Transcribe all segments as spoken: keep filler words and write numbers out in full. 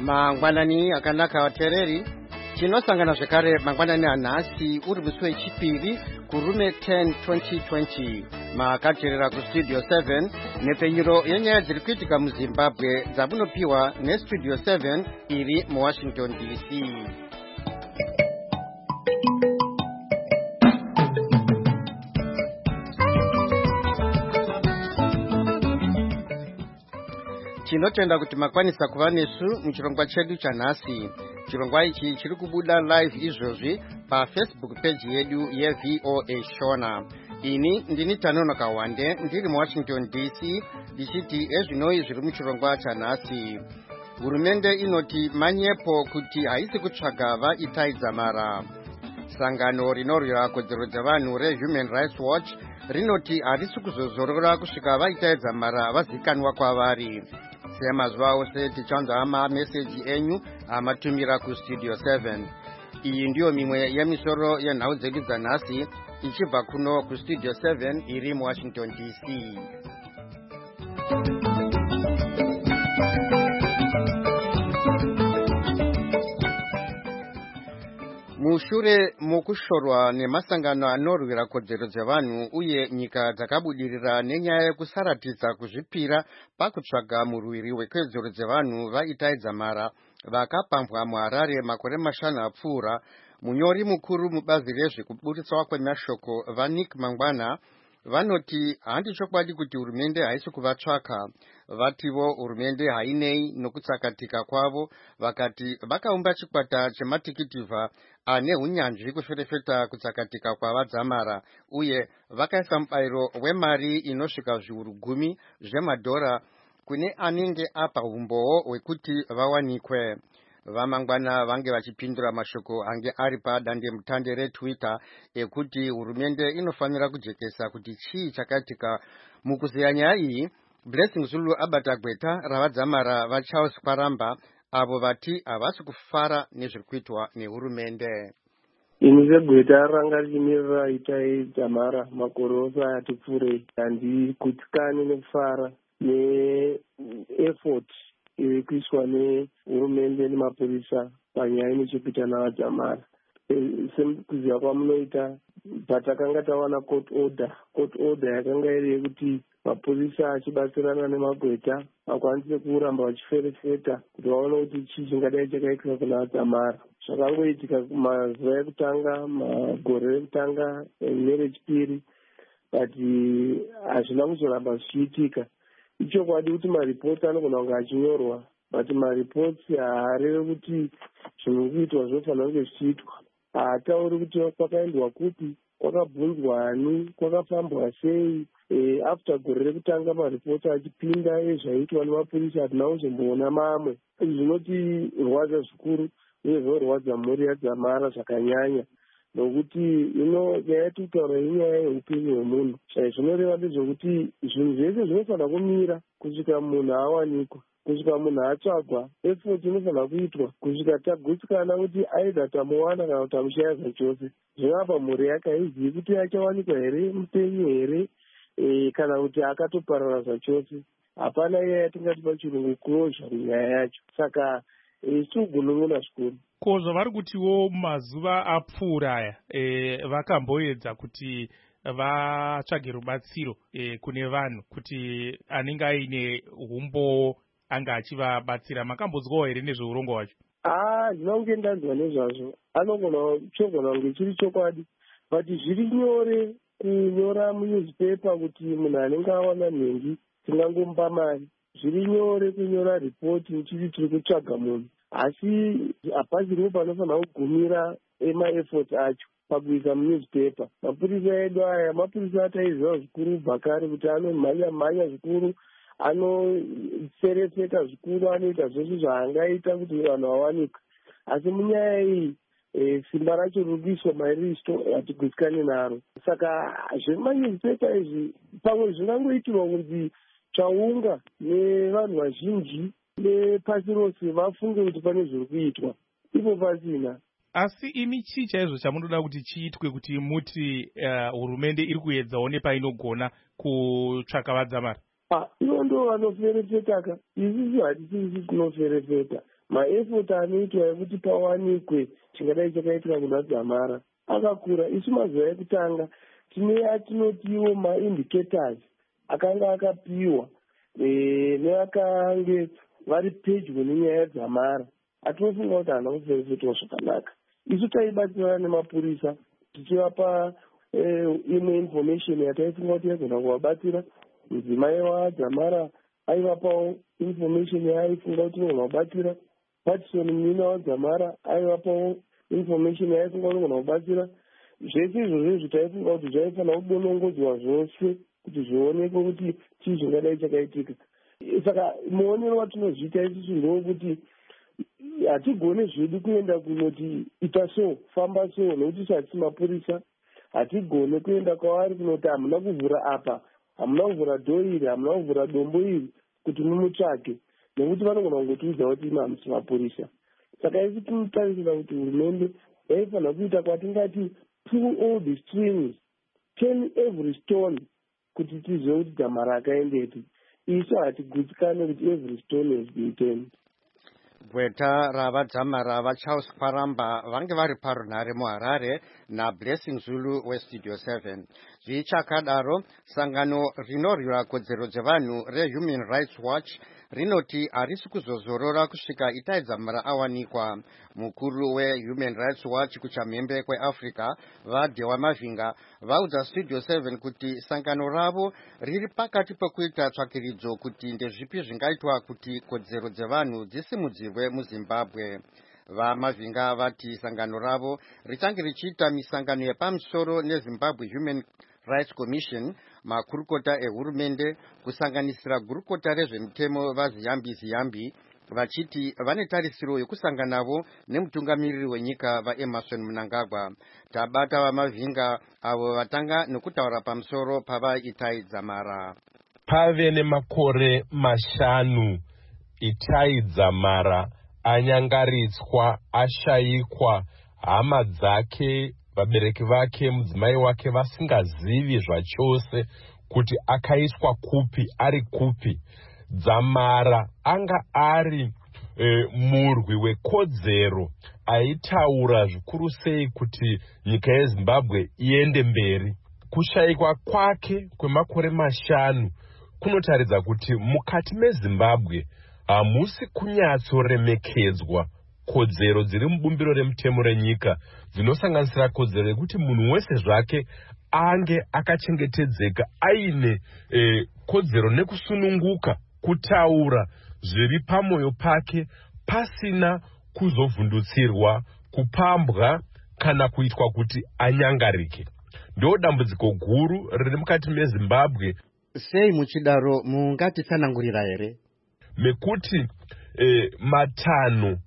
mangwanani akanaka watereri tinosangana zvekare mangwanani anhasi uri musi wechipiri kurume ten twenty twenty makateerera kustudio seven nepfenyuro yenyaya dziri kuitika muzimbabwe dzamunopiwa nestudio seven iri muwashington D C. Tinotenda kuti makwanisa kuva nesu muchirongwa chedu chanhasi. Chirongwa ichi chiri kubuda live izvozvi pafacebook page yedu yeV O A Shona. Ini ndini Tanono Kawande ndiri muWashington D C ndichiti ezvinoi zviri muchirongwa chanhasi. Hurumende inoti manyepo kuti haisi kutsvaga vaitaidza mara. Sangano rinorwira kodzero dzevanhu reHuman Rights Watch rinoti harisi kuzozorora kusvika vaitaidza mara vazikanwa kwavari. Semazuva ose tichanzwa mameseji enyu amatumira kustudio seven. Iyi ndiyo mimwe yemisoro yenhau dzedu dzanhasi ichibva kuno kustudio seven iri muWashington D C. Mushure mukushorwa nemasangano anorwira kodzero dzevanhu uye nyika dzakabudirira nenyaya yekusaratidza kuzvipira pakutsvaga murwiri wekodzero dzevanhu vaitaidza mara vakapambwa muHarare makore mashanu apfuura, munyori mukuru mubazi rezvekuburitswa kwemashoko vaNick Mangwana vanoti handi chokwadi kuti hurumende haisi kuvatsvaka. Vativo hurumende hainei nokutsakatika kwavo, vakati vakaumba chikwata chematikitivha ane hunyanzvi kuferefeta kutsakatika kwavadzamara uye vakaisa mubayiro wemari inosvika zviuru gumi zvemadhora kune anenge apa umbowo hwekuti vawanikwe. Vamangwana vange vachipindura mashoko ange ari padande mutande reTwitter ekuti hurumende inofanira kujekesa kuti chii chakaitika mukuzeya nyaya iyi. Blessing Zulu abata gweta ravadzamara vaCharles Kwaramba avo vati havasi kufara nezviri kuitwa nehurumende. Ini segweta ranga richimirira itaidza mara makore ose ati pfuurei, handikutikani nekufara neeffort iri kuiswa nehurumende nemapurisa panyaya inechekuita navadzamara. Sekuziva kwamunoita patakanga tawana court order court order yakanga iri yekuti mapurisa achibatsirana nemagweta vakwanise kuramba vachiferefeta kuti vaone kuti chii chingadai chakaitika kuna vadzamara. Zvakangoitika mazuva ekutanga, magore ekutanga nerechipiri, but hazvina kuzoramba zvichiitika. Ichokwadi kuti maripoti anogona kunge achinyorwa, but maripoti haarevi kuti zvinhu kuitwa zvinofanira kunge zvichiitwa. Haatauri kuti kwakaendwa kupi, kwakabvunzwa ani, kwakafambwa sei. E, after gore rekutanga maripoti achipinda ezvaitwa nemapurisa hatina kuzomboona mamwe. Izvi zvinoti rwadza zvikuru uye zvinorwadza mhuri yadzamara zvakanyanya, nokuti ino nyaya yatitaura inyaya yeupenyu hwemunhu. Zvinoreva ndezvekuti zvinhu zvese zvinofanira kumira kusvika munhu awanikwa, kusvika munhu atsvagwa. Effort inofanira kuitwa kusvika tagutsikana kuti aidha tamuwana kana kuti tamushaya zvachose. Zvinapa mhuri yake haizivi kuti achawanikwa here, mupenyu here, e, kana kuti akatoparara zvachose. Hapana iye yatingati pachirungu closure munyaya yacho. Saka isu gunun'una zvikuru. Ko zvavari kutiwo mazuva apfuura aya e, vakamboedza kuti vatsvage rubatsiro e, kune vanhu kuti anenge aine umbo anga achivabatsira. Makambonzwawo here nezveurongo hwacho? Ah, ndinonge ndanzwa nezvazvo. Anogona chogona kunge chiri chokwadi, but zviri nyore kunyora munewspaper kuti munhu anenge awana nhengi tingangomupa mari. Zviri nyore kunyora ripoti uchiti tiri kutsvaga munhu, asi hapachiriwo panofanira kugumira emaeffort acho pakuisa munewspaper. Mapurisa edu aya mapurisa ataiziva zvikuru bhakare kuti anomhanya mhanya zvikuru, anoserefeta zvikuru, anoita zvose zvaangaita kuti vanhu vawanikwe. Asi munyaya iyi e, simba racho riri kuiswa mairisto hatigutsikane naro. Saka zvemanewspaper izvi pamwe zvingangoitirwa kunzi chaunga nevanhu vazhinji nepasi rose vafunge kuti pane zviri kuitwa, ipo pasina. Asi imi chii chaizvo chamunoda kuti chiitwe kuti muti hurumende uh, iri kuedzawo nepainogona kutsvaka vadzamara? Ivo ndo vanoferefeta ka, isusu hatisisi tinoferefeta. maefoti anoitwa ekuti pawanikwe chingadai chakaitika kuna Dzamara akakura. Isu mazuva ekutanga tine atinotiwo maindicators akanga akapiwa e, nevakange vari pedyo nenyaya yaDzamara. Atinofunga kuti hana kuferefetwa zvakanaka. Isu taibatsirana nemapurisa tichivapa e, imwe information yataifunga kuti yaigona kuvabatsira. Mudzimai waDzamara aivapawo information yaaifunga kuti inogona kubatsira. Patison munina waDzamara aivapawo information yaaifunga kuti inogona kubatsira. Zvese izvozvo taifunga kuti zvaifanira kudonongodzwa zvose kuti zvionekwe kuti chii zvingadai chakaitika. Saka muonero watinozviita isusu ndowekuti hatigone zvedu kuenda kunoti ita so, famba so, nokuti tisati mapurisa. Hatigone kuenda kwavari kunoti hamuna kuvhura apa, hamuna kuvhura dhoo iri, hamuna kuvhura dombo iri kuti mumutsvake, nekuti vanogona kungotiudza kuti imi hamusi mapurisa. Saka isi tinotarisira kuti hurumende yaifanira kuita kwatingati pull all the strings, turn every stone, kuti tizive kuti Dzamara akaendepi. Isu hatigutsikane kuti every stone has been turned. Gweta ravadzamara vaCharles Kwaramba vange vari parunhare muHarare naBlessing Zulu weStudio seven. Zvichakadaro, sangano rinorwira kodzero dzevanhu reHuman Rights Watch rinoti harisi kuzozorora kusvika Itai Dzamara awanikwa. Mukuru weHuman Rights Watch kuchamhembe kweAfrica vaDewa Mavinga vaudza Studio seven kuti sangano ravo riri pakati pekuita tsvakiridzo kuti ndezvipi zvingaitwa kuti kodzero dzevanhu dzisimudzirwe muZimbabwe. VaMavinga vati sangano ravo richange richiita misangano yepamusoro neZimbabwe Human Rights Commission, makurukota ehurumende kusanganisira gurukota rezvemitemo vaZiyambi Ziyambi, vachiti vane tarisiro yekusanganavo nemutungamiriri wenyika vaEmerson Mnangagwa. Tabata vaMavinga avo vatanga nekutaura pamusoro pavaItai Dzamara. Pave nemakore mashanu Itai Dzamara anyangaritswa, ashayikwa, hama dzake, vabereki vake, mudzimai wake vasingazivi zvachose kuti akaiswa kupi, ari kupi. Dzamara anga ari e, murwi wekodzero, aitaura zvikuru sei kuti nyika yeZimbabwe iende mberi. Kushayikwa kwake kwemakore mashanu kunotaridza kuti mukati meZimbabwe hamusi kunyatsoremekedzwa kodzero dziri mubumbiro remutemo renyika, dzinosanganisira kodzero yekuti munhu wese zvake ange akachengetedzeka, aine e, kodzero nekusununguka kutaura zviri pamwoyo pake pasina kuzovhundutsirwa, kupambwa kana kuitwa kuti anyangarike. Ndo dambudziko guru riri mukati meZimbabwe. Sei muchidaro mungatitsanangurira here? Mekuti e, matanho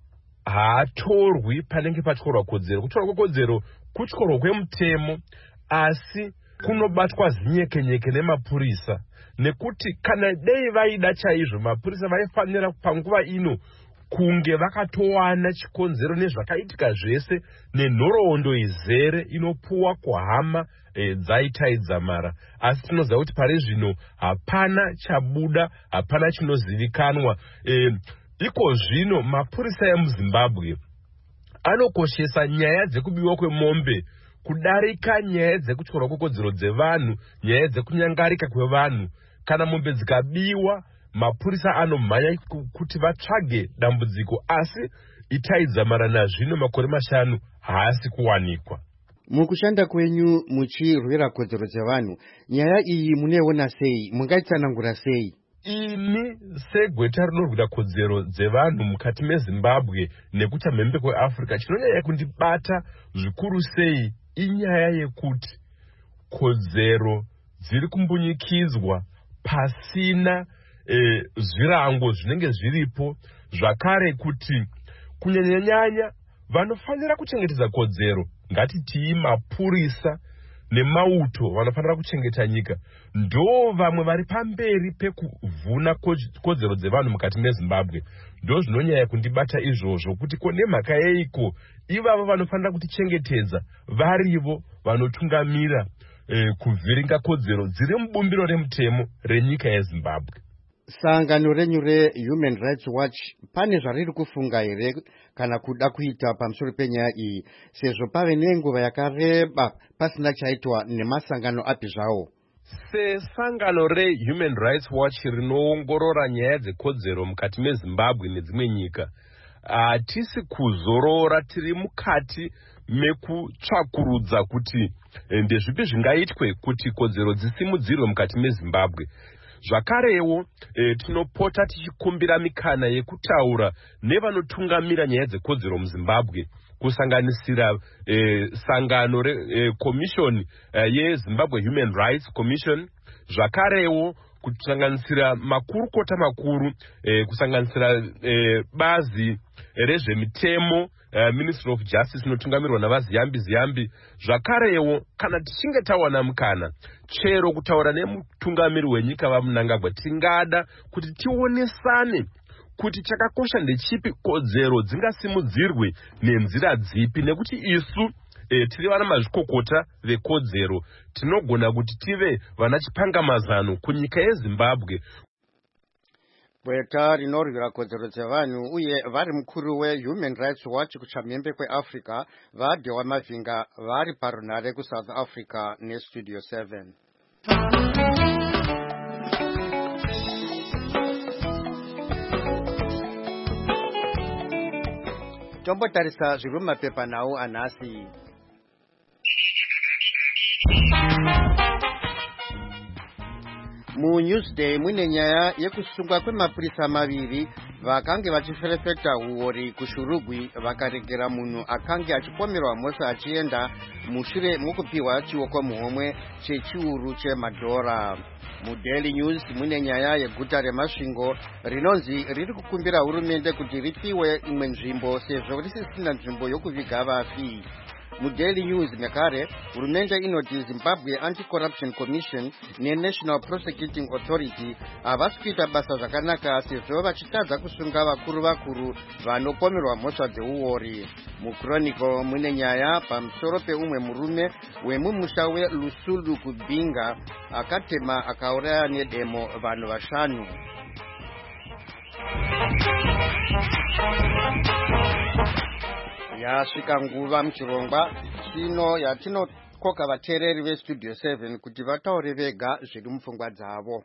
haatorwi panenge patyorwa kodzero. Kutorwa kodzero kutyorwa kwemutemo, asi kunobatwa zinyekenyeke nemapurisa. Nekuti kana dei vaida chaizvo, mapurisa vaifanira panguva ino kunge vakatowana chikonzero nezvakaitika zvese nenhoroondo izere inopuwa kuhama e, dzaitai Dzamara. Asi tinoziva kuti pari zvino hapana chabuda, hapana chinozivikanwa. E, iko zvino mapurisa emuZimbabwe anokoshesa nyaya dzekubiwa kwemombe kudarika nyaya dzekutyorwa kwekodzero dzevanhu, nyaya dzekunyangarika kwevanhu. Kana mombe dzikabiwa, mapurisa anomhanya kuti vatsvage dambudziko, asi Itai Dzamara nazvino makore mashanu haasi kuwanikwa. Mukushanda kwenyu muchirwira kodzero dzevanhu, nyaya iyi muneona sei? Mungaitsanangura sei? Ini segweta rinorwira kodzero dzevanhu mukati meZimbabwe nekuchamhembe kweAfrica, chinonyanya kundibata zvikuru sei inyaya yekuti kodzero dziri kumbunyikidzwa pasina e, zvirango zvinenge zviripo, zvakare kuti kunyanyanyanya vanofanira kuchengetedza kodzero, ngatitii mapurisa nemauto vanofanira kuchengeta nyika, ndo vamwe vari pamberi pekuvhuna kodzero dzevanhu mukati meZimbabwe. Ndo zvinonyanya kundibata izvozvo kuti kone mhaka yeiko ivavo vanofanira kutichengetedza varivo vanotungamira eh, kuvhiringa kodzero dziri mubumbiro remutemo renyika yeZimbabwe. sangano renyu reHuman Rights Watch pane zvariri kufunga here kana kuda kuita pamusoro penyaya iyi, sezvo pave nenguva yakareba pasina chaitwa nemasangano api zvawo? Sesangano reHuman Rights Watch rinoongorora nyaya dzekodzero mukati meZimbabwe nedzimwe nyika, hatisi kuzorora, tiri mukati mekutsvakurudza kuti ndezvipi zvingaitwe kuti kodzero dzisimudzirwe mukati meZimbabwe. Zvakarewo e, tinopota tichikumbira mikana yekutaura nevanotungamira nyaya dzekodzero muZimbabwe, kusanganisira e, sangano re e, commission e, yeZimbabwe Human Rights Commission, zvakarewo kusanganisira makurukota makuru, e, kusanganisira e, bazi rezvemitemo, Uh, Ministry of Justice inotungamirwa navaziyambi ziyambi. Zvakarewo kana tichinge tawana mukana chero kutaura nemutungamiri wenyika vaMnangagwa, tingada kuti tionesane kuti chakakosha ndechipi, kodzero dzingasimudzirwe nenzira dzipi, nekuti isu e, tiri vana mazvikokota vekodzero, tinogona kuti tive vana chipangamazano kunyika yeZimbabwe. Bweta rinorwira kodzero dzevanhu uye vari mukuru weHuman Rights Watch kuchamhembe kweAfrica vaDhewa Mavhinga vari parunare kuSouth Africa neStudio seven. Tombotarisa zviri mumapepa nawo anhasi. Mu Newsday mune nyaya yekusungwa kwemapurisa maviri vakange vachiferefeta huori kuShurugwi vakaregera munhu akange achipomerwa mhosva achienda mushure mokupiwa chioko muhomwe chechiuru chemadhora. MuDaily News mune nyaya yeguta reMasvingo rinonzi riri kukumbira hurumende kuti ripiwe imwe nzvimbo sezvo risisina nzvimbo yokuviga vafi. MuDaily News nekare hurumende inoti Zimbabwe Anti-Corruption Commission neNational Prosecuting Authority havasi kuita basa zvakanaka sezvo vachitadza kusunga vakuru vakuru vanopomerwa mhosva dzeuori. MuChronicle mune nyaya pamusoro peumwe murume wemumusha weLusulu kuBinga akatema akauraya nedemo vanhu vashanu. Yasvika nguva muchirongwa chino yatinokoka vateereri veStudio seven kuti vataure vega zviri mupfungwa dzavo.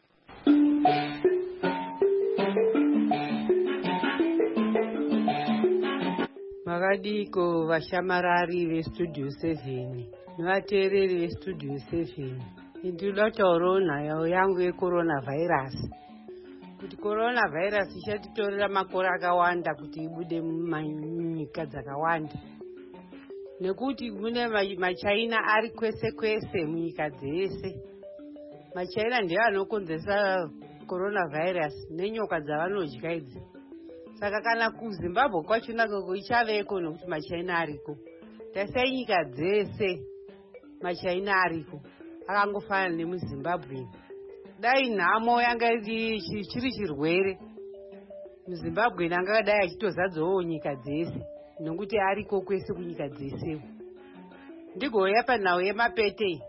Makadiko vashamarari veStudio seven nevateereri veStudio seven, ndinoda kutaurawo nhaya yangu yeCoronavirus. Kuti coronavirus ichatitorera makore akawanda kuti ibude munyika dzakawanda, nekuti mune maChina ari kwese kwese munyika dzese. maChina ndiwo anokonzesa coronavirus nenyoka dzavanodya idzi. Saka kana kuZimbabwe kwachona koko ichaveko nokuti maChina ariko. Tasai nyika dzese maChina ariko akangofanana nemuZimbabwe. Dai nhamo yanga chiri chirwere muZimbabwe anga dai achitozadzawo nyika dzese nokuti ariko kwese kunyika dzese. Ndigouya panhau yemapete.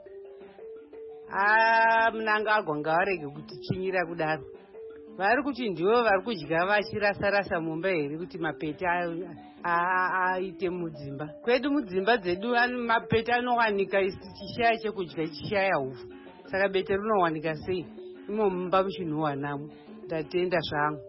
Ah, Mnangagwa ngavarege kutichinyira kudaro. Vari kuti ndivo vari kudya vachirasa-rasa mumba here kuti mapete aite mudzimba. Kwedu mudzimba dzedu mapete anowanika tichishaya chekudya tichishaya hupfu. Saka bete rinowanika sei? Imo mumba muchinhuwanamo. Ndatenda zvangu.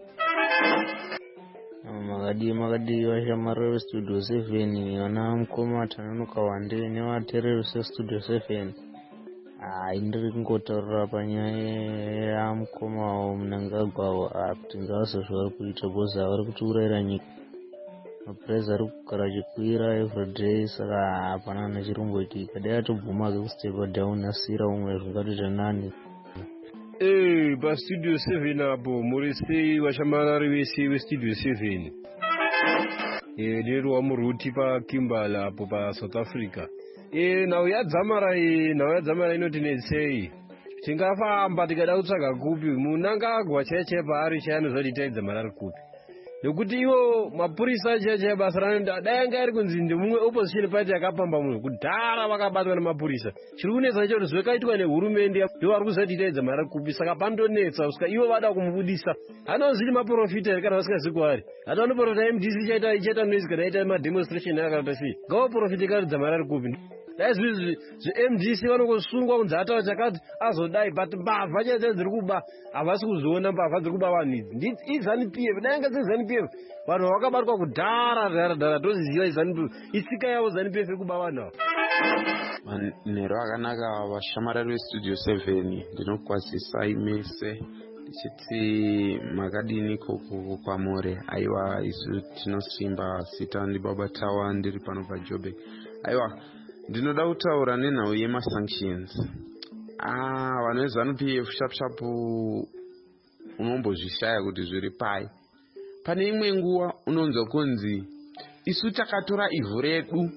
Makadi makadi vashamarari veStudio seven vana mukoma Tananuka Wande nevateereri veStudio seven. Hai, ndiri kungotaurira panyaya yamukoma Mnangagwa kuti ngavazive zvavari kuita, because havari kutiurayira nyika. Mapuraizi ari kugara achikwira everyday, saka hapana nechiromboitika. Dai atobvuma kustepa down asira umwe zvingatoita nani. Eh, paStudio seven apo muri sei vashamarari vese veStudio seven? Eh, ndiri wamuruti paKimbala apo paSouth Africa. Eh, nhau yadzamara iyi, nhau yadzamara inotinetsei. Tingafamba tikada kutsvaga kupi, Mnangagwa chaiye paari chaanozoti taidza mari kupi. nekuti iwo mapurisa achacha basa ranoita dai anga ari kunzi ndimumwe opposition party yakapamba mumwe kudhara vakabatwa nemapurisa. Chiri kunetsa chacho kuti zvakaitwa nehurumende ndo vari kuzoti itaidza mari kupi saka pandonetsa kusvika ivo vada kumubudisa. Hanozivi maprofita here kana vasingazivi kwaari. Hata vanoprofita M D C ichaita ichaita noise kana ichaita mademonstration akati sei. Ngavaprofita ikaridza mari ari kupi. Dai zvi zve-M D C vanongosungwa kunzi ataura chakati azodai but mbavha chete dziri kuba havasi kuzoona mbavha dziri kuba vanhu idzi. iZANU P F dai anga dzeZANU P F vanhu vakabatwa kudhara dhara dhara toziva iZANU P F itsika yavo ZANU P F kuba vanhu ava. Manhero akanaka vashamarari vestudio seven ndinokwazisai mese ndichiti makadini koko kwamore. Aiwa isu tinosimba sita ndibaba tawa ndiri pano paJoburg. Aiwa ndinoda kutaura nenhau yemasanctions. Ah, vanhu veZANU P F sharp sharp unombozvishaya kuti zviri pai. Pane imwe nguva unonzwa kunzi isu takatora ivhu redu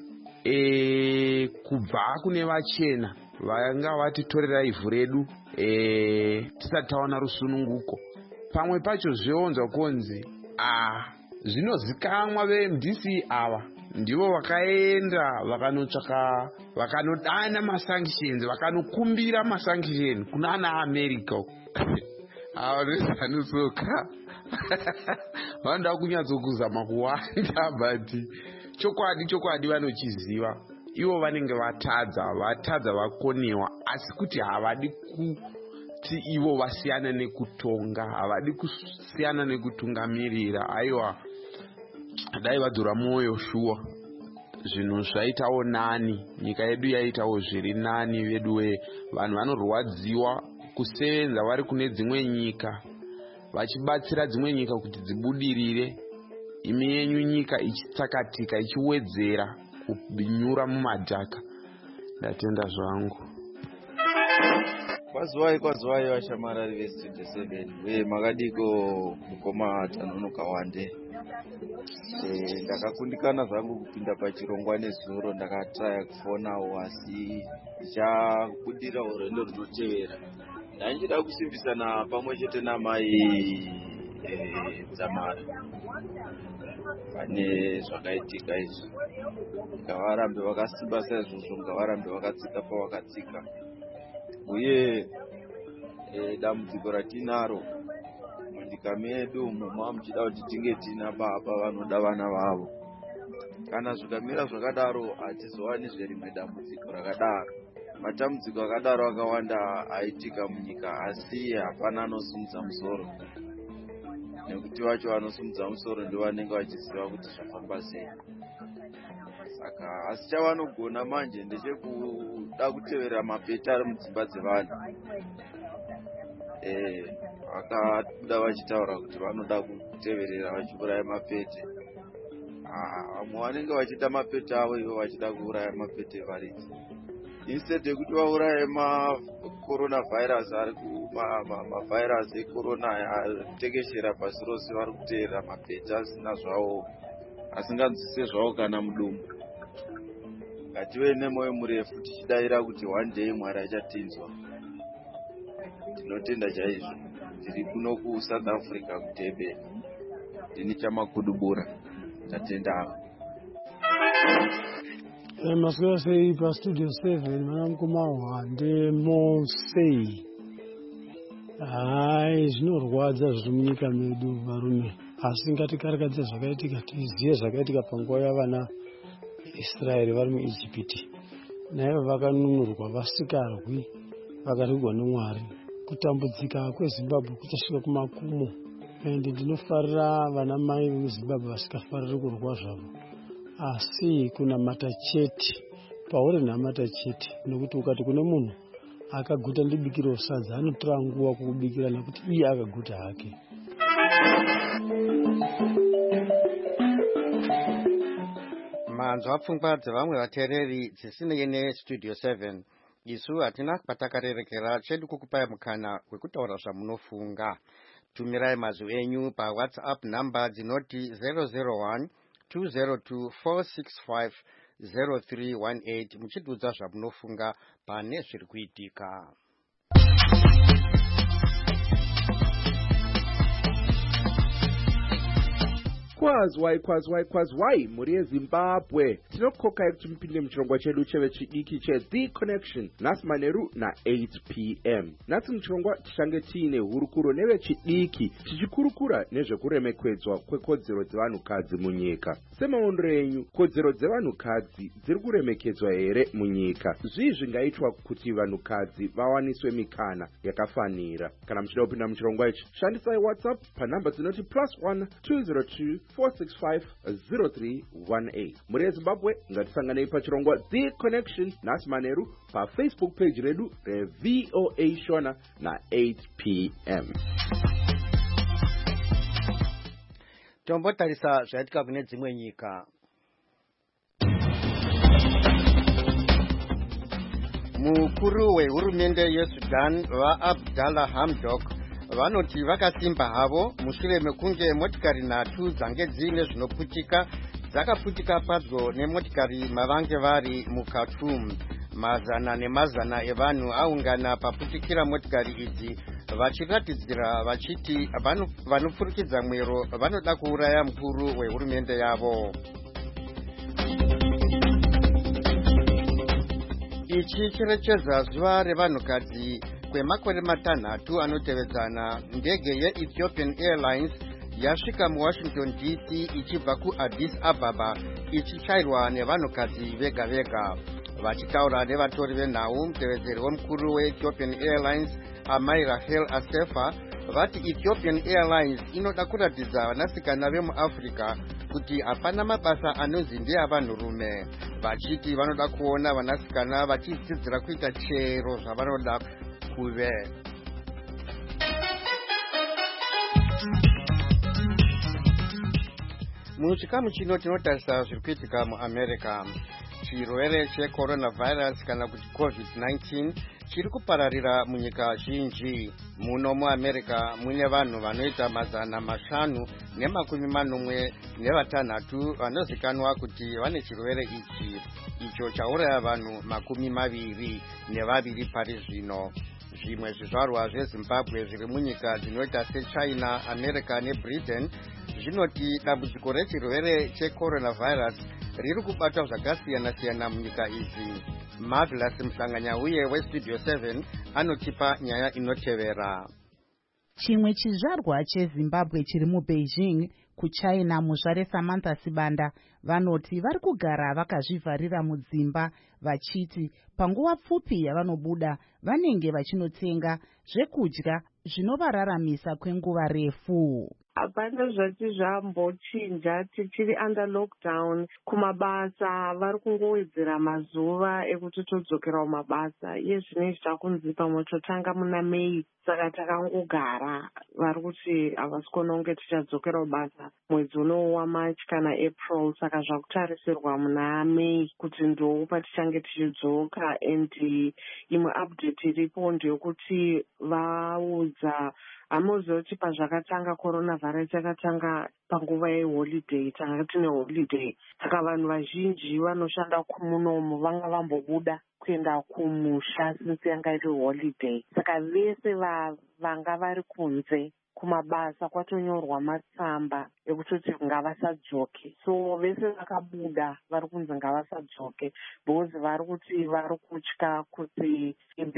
e kubva kune vachena vanga vatitorera ivhu redu e tisati tawana rusununguko. Pamwe pacho zvionzwa kunzi ah zvinozikamwa ve-M D C ava ndivo vakaenda vakanotsvaka vakanodana masanctions vakanokumbira masanctions kuna ana America. Ava vezvanusoka vanoda kunyatsokuzama kuwanda but chokwadi chokwadi vanochiziva ivo vanenge vatadza vatadza vakonewa asi kuti havadi kuti ivo vasiyana nekutonga havadi kusiyana nekutungamirira. Aiwa dai vadzura mwoyo shuwa zvinhu zvaitawo nani nyika yedu yaitawo zviri nani veduwe. Vanhu vanorwadziwa kusevenza vari kune dzimwe nyika vachibatsira dzimwe nyika kuti dzibudirire. Imi yenyu nyika ichitsakatika ichiwedzera kubinyura mumadhaka. Ndatenda zvangu. Kwazwai kwazwai vashamarari vestudio seven uye makadiko mukoma Tanonoka Wande. Eh, ndakakundikana zvangu kupinda pachirongwa nezuro ndakatraya kufonawo asi ndichakudira urwendo runotevera. Ndanchida kusimbisana pamwe chete namai eh, Dzamara pane zvakaitika izvi. Ngavarambe vakasimba saizvozvo, ngavarambe vakatsika pavakatsika. Uye eh, dambudziko ratinaro munyika medu muma muchida kuti tinge tina baba vanoda vana vavo. Kana zvikamira zvakadaro hatizowani zverimwe dambudziko rakadaro. Matambudziko akadaro akawanda aitika munyika asi hapana anosimudza musoro. Nekuti vacho vanosimudza musoro ndivo vanenge vachiziva kuti zvafamba sei. Saka asi chavanogona manje ndechekuda kutevera mapeta ari mudzimba dzevanhu. Eh, vakabuda vachitaura kuti vanoda kuteverera vachiuraya mapete. Ah, vamwe vanenge vachiita mapete avo ivo vachida kuuraya mapete varidzi. Instead yekuti vauraye ma-coronavirus ari ma-virus ecorona atekeshera pasi rose vari kuteera mapete asina zvawo asinganzwise zvawo kana mudumu. Ngative nemwoyo murefu tichidayira kuti one day Mwari achatinzwa. Tinotenda chaizvo. Tiri kuno kuSouth Africa kuTebe. Ndini chamakudubura. Tatenda. Eh, maswera sei pa studio seven mana mukoma Wande Mosei. Hai zvinorwadza zviri munyika medu varume. Asi ngatikarakadze zvakaitika tiziye zvakaitika panguva yavana Israeri vari muIjipiti. Naivo vakanunurwa vasikarwi vakaregwa neMwari. Kutambudzika kweZimbabwe kuchasvika kumakumo. Ende ndinofarira vana mai vemuZimbabwe vasikafariri kurwa zvavo. Asi kuna mata chete pauri namata chete nekuti ukati kune munhu akaguta ndibikiro sadza anotora nguva kukubikira nekuti iye akaguta hake. Manzwa pfungwa dzevamwe vateereri dzisinei nestudio seven. Isu hatina patakarerekera chedu kukupai mukana wekutaura zvamunofunga. Tumirai mazwi enyu paWhatsApp namba dzinoti zero zero one two zero two four six five zero three one eight muchidudza zvamunofunga pane zviri kuitika. kwazwai kwazwai kwazwai mhuri yezimbabwe. Tinokokai kuti mupinde muchirongwa chedu chevechidiki cheThe Connection nhasi manheru na-eight p m. Nhasi muchirongwa tichange tiine hurukuro nevechidiki tichikurukura nezvekuremekedzwa kwekodzero dzevanhukadzi munyika. Semaondero enyu, kodzero dzevanhukadzi dziri kuremekedzwa here munyika? Zvii zvingaitwa kuti vanhukadzi vawaniswe mikana yakafanira? Kana muchida kupinda muchirongwa ichi, shandisai WhatsApp panhamba dzinoti plus one two zero two four six five zero three one eight. Muri yeZimbabwe ngatisanganei pachirongwa The Connection nhasi manheru paFacebook page redu reV O A Shona na-eight p m. Tombotarisa zvaitika kune dzimwe nyika. Mukuru wehurumende yeSudan vaAbdallah Hamdok vanoti vakasimba havo mushure mekunge motikari nhatu dzange dziine zvinoputika dzakaputika padyo nemotikari mavange vari muKhartoum. Mazana nemazana evanhu aungana paputikira motikari idzi vachiratidzira vachiti vanopfurikidza mwero vanoda kuuraya mukuru wehurumende yavo. Ichi chirechedza zuva revanhukadzi kwemakore matanhatu anotevedzana. Ndege yeEthiopian Airlines yasvika muWashington D C ichibva kuAddis Ababa ichichairwa nevanhukadzi vega vega. Vachitaura nevatori venhau, mutevedzeri womukuru weEthiopian Airlines Amai Rahel Asefa vati Ethiopian Airlines inoda kuratidza vanasikana vemuAfrica kuti hapana mabasa anonzi ndeavanhurume, vachiti vanoda kuona vanasikana vachidzidzira kuita chero zvavanoda kuve. Muchikamu chino tinotarisa zviri kuitika muAmerica. Chirwere checoronavirus kana kuti covid nineteen chiri kupararira munyika zhinji. Muno muAmerica mune vanhu vanoita mazana mashanu nemakumi manomwe nevatanhatu vanozikanwa kuti vane chirwere ichi, icho chauraya vanhu makumi maviri nevaviri pari zvino. Zvimwe zvizvarwa zveZimbabwe zviri munyika dzinoita seChina, America neBritain zvinoti dambudziko rechirwere checoronavirus riri kubata zvakasiyana siyana munyika idzi. Marvelous Mhlanganyauye weStudio seven anotipa nyaya inotevera. Chimwe chizvarwa cheZimbabwe chiri muBeijing kuChina, muzvare Samantha Sibanda vanoti vari kugara vakazvivharira mudzimba vachiti panguva pfupi yavanobuda vanenge vachinotsenga zvekudya zvinovararamisa kwenguva refu. Hapana zvati zvambochinja, tichiri under lockdown. Kumabasa vari kungowedzera mazuva ekuti todzokera kumabasa. Iye zvinezvi takunzi pamwe totanga muna Mei, saka takangogara. Vari kuti havasi kuona kunge tichadzokera kubasa mwedzi uno waMarch kana April, saka zvakutarisirwa muna Mei kuti ndo patichange tichidzoka. And imwe update iripo ndeyekuti vaudza hamuziva kuti pazvakatanga coronavirus yakatanga panguva yeholiday, tanga tine holiday, saka vanhu vazhinji vanoshanda kumunomu vanga vambobuda kuenda kumusha since yanga iri holiday, saka vese vanga vari kunze kumabasa kwatonyorwa matsamba ekutoti ngavasadzoke. So vese vakabuda vari kunzi ngavasadzoke because vari kuti vari kutya kuti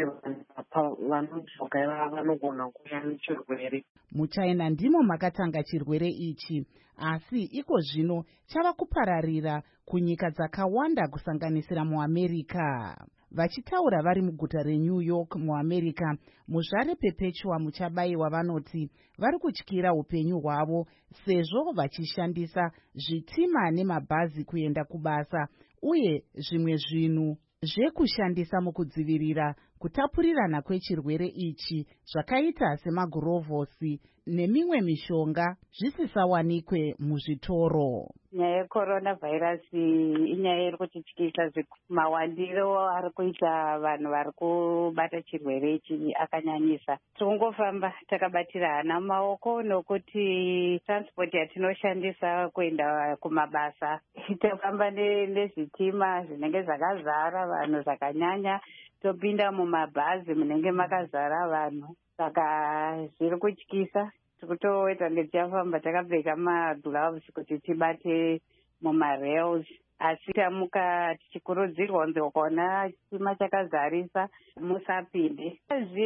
vanodzoka ivava vanogona kuuya nechirwere. MuChina ndimo makatanga chirwere ichi, asi iko zvino chava kupararira kunyika dzakawanda kusanganisira muAmerica. Vachitaura vari muguta reNew York muAmerica, muzvare Perpetua Muchabayiwa vanoti vari kutyira upenyu hwavo sezvo vachishandisa zvitima nemabhazi kuenda kubasa uye zvimwe zvinhu zvekushandisa mukudzivirira kutapurirana kwechirwere ichi zvakaita semagurovhosi nemimwe mishonga zvisisawanikwe muzvitoro. Nyaya yeCoronavirus inyaya iri kutityisa zvikuru. Mawandiro ari kuita vanhu vari kubata chirwere ichi akanyanyisa. Tikungofamba takabatira hana maoko nokuti transport yatinoshandisa kuenda kumabasa tofamba nezvitima zvinenge zvakazara vanhu zvakanyanya, topinda mumabhazi munenge makazara vanhu, saka zviri kutyisa. tikutoita ngetichafamba takapfeka magloves kuti tibate mumarails, asi tamuka tichikurudzirwa kunzi ukaona chima chakazarisa musapinde.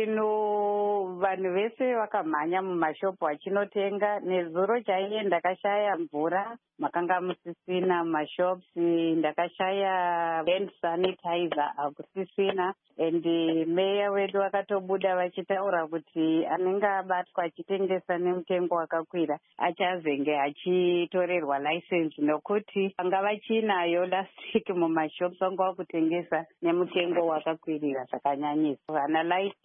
Zvino vanhu vese vakamhanya mumashopu vachinotenga. Nezuro chaiye ndakashaya mvura, makanga musisina mashops, ndakashaya hand sanitizer hakusisina, and meya wedu akatobuda vachitaura kuti anenge abatwa achitengesa nemutengo wakakwira achazenge achitorerwa license, nokuti vanga vachinayo last week mumashops vanga vakutengesa nemutengo wakakwirira zvakanyanyisa. Vana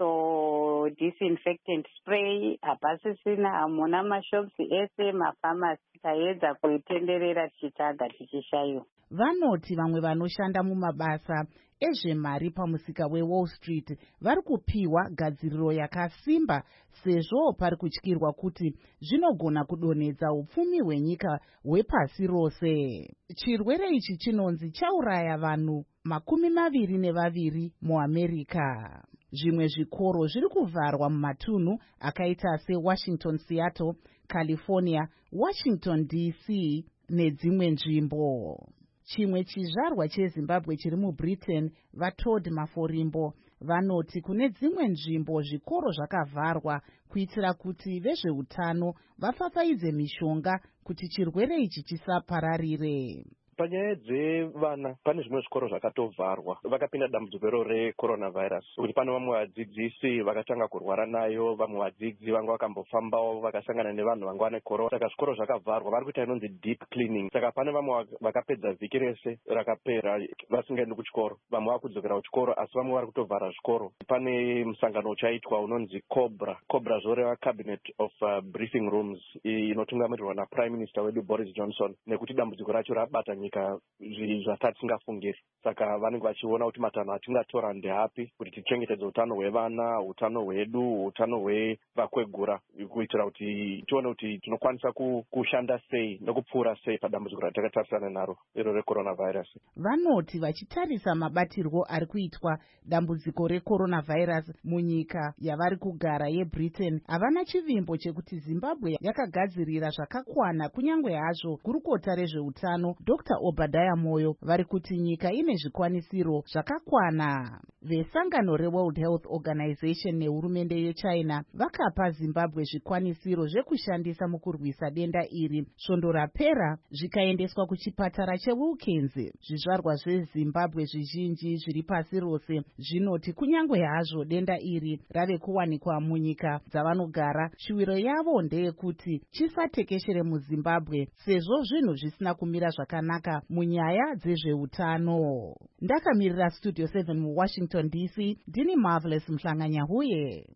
Lysol disinfectant spray hapasisina, hamuna mashops ese, mafamasi taedza kuitenderera tichitsvaga tichishayiwa. Vanoti vamwe vanoshanda mumabasa ezvemari pamusika weWall Street vari kupiwa gadziriro yakasimba sezvo pari kutyirwa kuti zvinogona kudonhedza upfumi hwenyika hwepasi rose. Chirwere ichi chinonzi chauraya vanhu makumi maviri nevaviri muAmerica. Zvimwe zvikoro zviri kuvharwa mumatunhu akaita seWashington, Seattle, California, Washington D C nedzimwe nzvimbo. Chimwe chizvarwa cheZimbabwe chiri muBritain, vaTodd Maforimbo, vanoti kune dzimwe nzvimbo zvikoro zvakavharwa kuitira kuti vezveutano vafafaidze mishonga kuti chirwere ichi chisapararire. Panyaya dzevana pane zvimwe zvikoro zvakatovharwa, vakapinda dambudziko recoronavirus, kuti pane vamwe vadzidzisi vakatanga kurwara nayo, vamwe vadzidzi vanga vakambofambawo vakasangana nevanhu vanga vane corona, saka zvikoro zvakavharwa. Vari kuita inonzi deep cleaning, saka pane vamwe vakapedza vhiki rese rakapera vasingaendi kuchikoro, vamwe vakudzokera kuchikoro, asi vamwe vari kutovhara zvikoro. Pane musangano uchaitwa unonzi cobra cobra zvoreva cabinet of uh, briefing rooms inotungamirirwa naprime minister wedu Boris Johnson, nekuti dambudziko racho rabata nyika zvasati tingafungiri. Saka vanenge vachiona kuti matanho atingatora ndeapi kuti tichengetedze utano hwevana, utano hwedu, utano hwevakwegura, kuitira kuti tione kuti tinokwanisa kushanda sei nekupfuura sei padambudziko ratakatarisana naro iro recoronavirus. Vanoti vachitarisa mabatirwo ari kuitwa dambudziko recoronavirus munyika yavari kugara yeBritain, havana chivimbo chekuti Zimbabwe yakagadzirira zvakakwana kunyange hazvo gurukota rezveutano Doctor Obadiah Moyo vari kuti nyika ine zvikwanisiro zvakakwana. Vesangano reWorld Health Organization nehurumende yeChina vakapa Zimbabwe zvikwanisiro zvekushandisa mukurwisa denda iri. Svondo rapera zvikaendeswa kuchipatara cheWilkins. Zvizvarwa zveZimbabwe zvizhinji zviri pasi rose zvinoti kunyange hazvo denda iri rave kuwanikwa munyika dzavanogara, shuviro yavo ndeyekuti chisatekeshere muZimbabwe sezvo zvinhu zvisina kumira zvakanaka munyaya dzezveutano. Ndakamirira Studio seven muWashington D C, ndini Marvelous Mhlanganyahuye.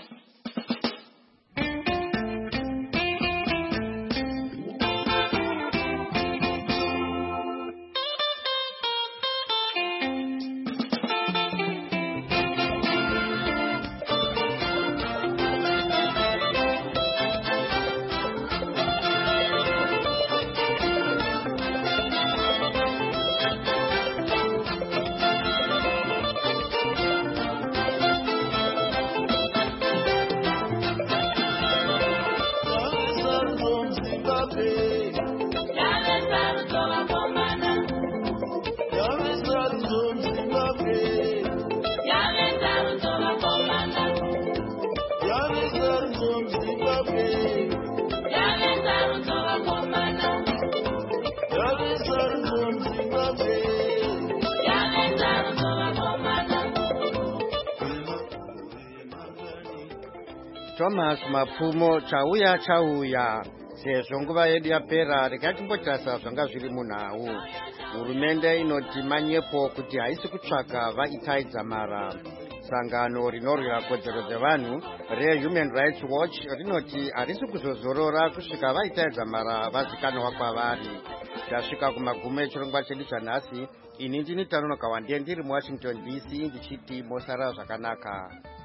Thomas Mapfumo chauya chauya sezvo nguva yedu yapera. Rikatimbotasa zvanga zviri munhau. Hurumende inoti manyepo kuti haisi kutsvaga vaitaidza mara. Sangano rinorwira kodzero dzevanhu reHuman Rights Watch rinoti harisi kuzozorora kusvika vaitaidza mara vazikanwa kwavari. Tasvika kumagumo echirongwa chedu chanhasi. Ini ndini Tanonoka Wande ndiri muWashington D C ndichiti mosara zvakanaka.